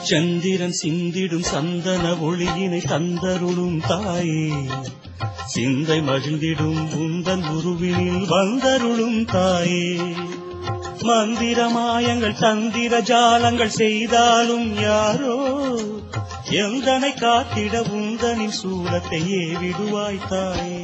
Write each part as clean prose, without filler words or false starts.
சந்திரன் சிந்திடும் சந்தன ஒளியினை தந்தருளும் தாயே, சிந்தை மகிழ்ந்திடும் உந்தன் உருவினில் வந்தருளும் தாயே. மந்திரமாயங்கள் தந்திர ஜாலங்கள் செய்தாலும் யாரோ, எந்தனை காத்திட உந்தனின் சூலத்தை ஏவிடுவாய் தாயே.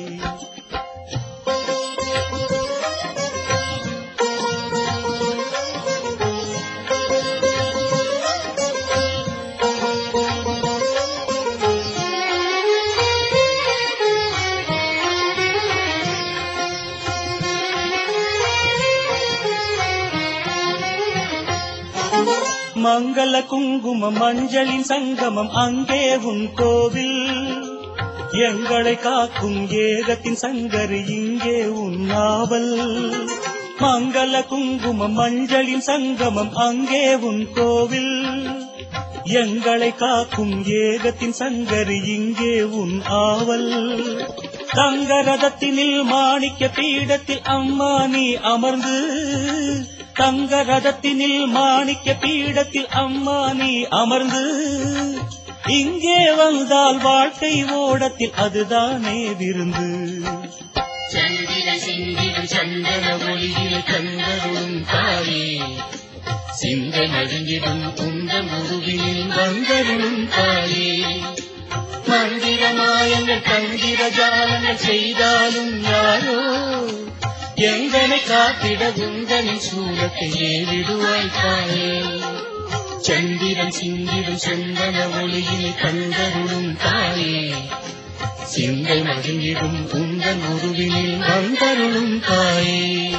மங்கள குங்குமம் மஞ்சளின் சங்கமம் அங்கே உன் கோவில், எங்களை காக்கும் ஏகத்தின் சங்கரி இங்கே உன் நாவல். மங்கள குங்குமம் மஞ்சளின் சங்கமம் அங்கே உன் கோவில், எங்களை காக்கும் ஏகத்தின் சங்கரி இங்கே உன் ஆவல். தங்கரதத்தினில் மாணிக்க பீடத்தில் அம்மா நீ அமர்ந்து, தங்க ரதத்தினில் மாணிக்க பீடத்தில் அம்மா நீ அமர்ந்து, இங்கே வந்தால் வாழ்க்கை ஓடத்தில் அதுதானே விருந்து. சந்திர சிந்திடும் சந்தன ஒளியில் கந்தருளும் தாயே, சிந்தை மகிழ்ந்திடும் உந்தன் உருவினில் வந்தருளும் தாயே. மந்திரமாயங்கள் தந்திர ஜாலங்கள் செய்தாலும் யாரோ, எங்களை காத்திட உந்தனின் சூலத்தை ஏவிடுவாய் தாயே. சந்திரன் சிந்திடும் சந்தன ஒளியில் கந்தருளும் தாயே, சிந்தை மகிழ்ந்திடும் உந்தன் உருவினில் வந்தருளும் தாயே.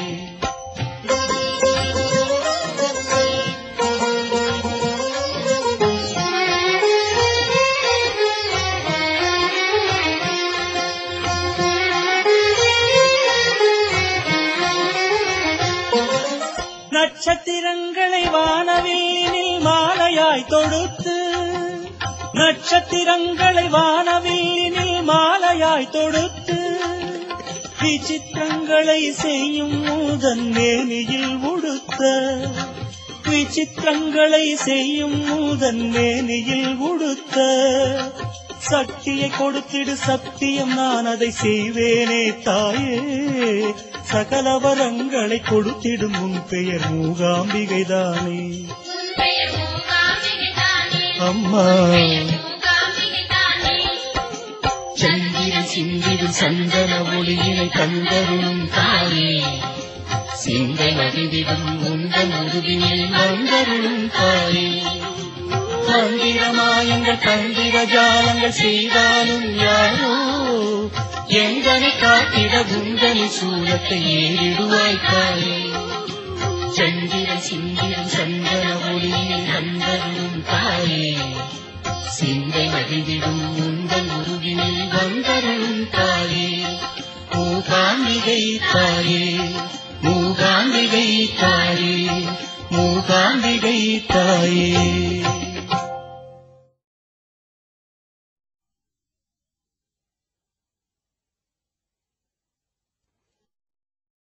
நட்சத்திரங்களை வானவில்லினில் மாலையாய் தொடுத்து, நட்சத்திரங்களை வானவில்லினில் மாலையாய் தொடுத்து, விசித்திரங்களை செய்யும் மூதன் மேனியில் உடுத்த, விசித்திரங்களை செய்யும் மூதன் மேனியில் உடுத்த. சக்தியை கொடுத்திடு சத்தியம் நான் அதை செய்வேனே தாயே, சகல வரங்களை கொடுத்திடும் உன் பெயர் மூகாம்பிகைதானே அம்மா. சந்திரன் சிந்திடும் சந்தன ஒளியினை கந்தருளும் தாயே, சிந்தை மகிழ்ந்திடும் உந்தன் உருவினில் வந்தருளும் தாயே. மந்திரமாயங்கள் தந்திர ஜாலங்கள் செய்தாலும் யாரோ, எங்களை காத்திட உந்தனின் சூலத்தை ஏறிடுவாய் தாயே. சந்திரன் சிந்திடும் சந்தன ஒளியில் வந்தருளும் தாயே, சிந்தை மகிழ்ந்திடும் உந்தன் உருவினில் வந்தருளும் தாயே. மூகாம்பிகை தாயே, மூகாம்பிகை தாயே, மூகாம்பிகை தாயே.